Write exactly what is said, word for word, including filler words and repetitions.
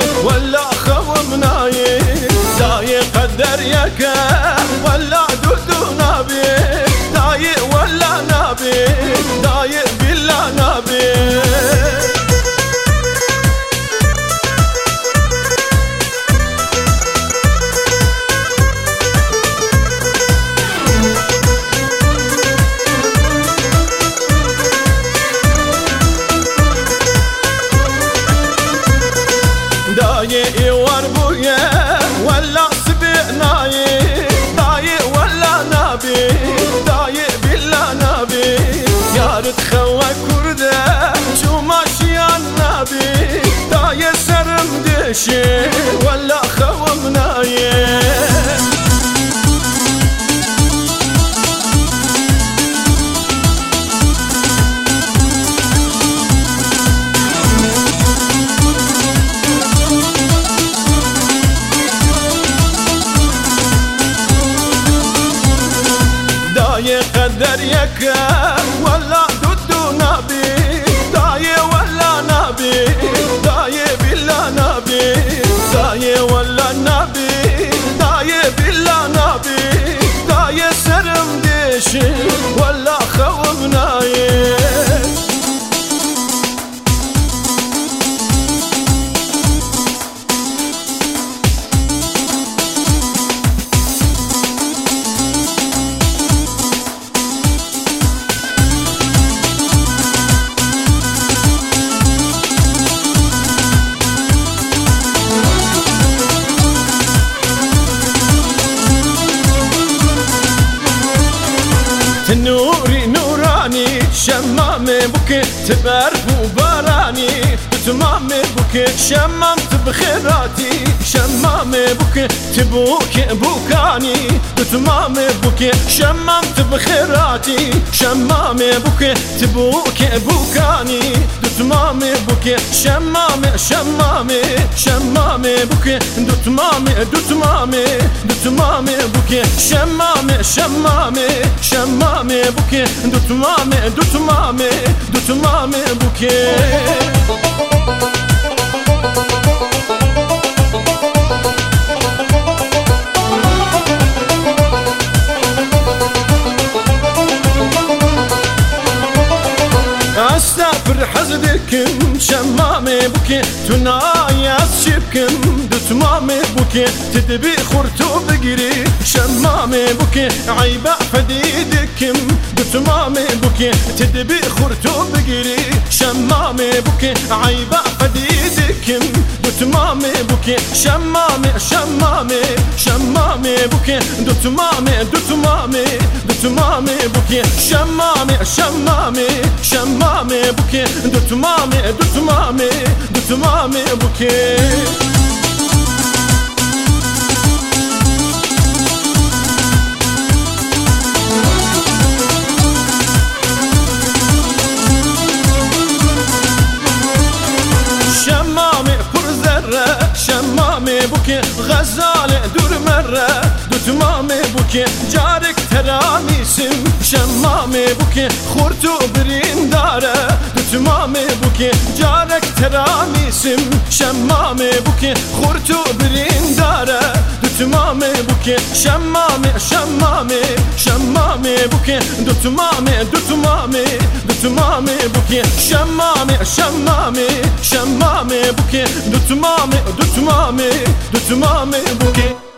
ولا خوم ناي داي قدر يك ولا دودو نبي داي ولا نبي داي بالله نبي داي وربويا ولا سبعناي داي ولا نبي داي بالله نبي يا ريت خوا كرده شو ماشي النبي داي سرم دشي ولا خومناي قدر يك ولا دودو نبي داي ولا نبي داي بالله نبي داي ولا نبي داي بالله نبي داي سرم دشي ولا خومناي نوري نوراني شمامي بوكي تبرف وباراني تمامي بوكي شممت بخيراتي شمامي بوكي تبوكي بوكاني تمامي بوكي شممت بخيراتي شمامي بوكي تبوكي بوكاني تمامي بوكي شمامي شمامي شمامي بوكي تمامي تمامي تمامي بوكي شمامي شمامي شمامي بوكي تمامي تمامي تمامي بوكي استغفر حزدكم شمامي بوكي تنايات شبكم دتمامي بوكي تدبي خرتو بقري شمامي بوكي عيبة فديدكم دتمامي بوكي تدبي خرتو بقري شمامي بوكي عيبة فديدكم دتمامي بوكي شمامي شمامي شمامي بوكي دتمامي دتمامي دتمامي بوكي شمامي شمامي شمامي بوكي دتمامي دتمامي دتمامي بوكي شمامي پرزره شمامي بوكي غزالة دور مرة دتمامي بوكي جارك ترانيسم شمامي بوكي خورتو برين داره دتمامي بوكي جارك ترانيسم شمامي بوكي خورتو برين داره دتمامي بوكي شمامي شمامي شمامي بوكي دتمامي دتمامي دتمامي بوكي شمامي شمامي شمامي بوكي دتمامي دتمامي دتمامي بوكي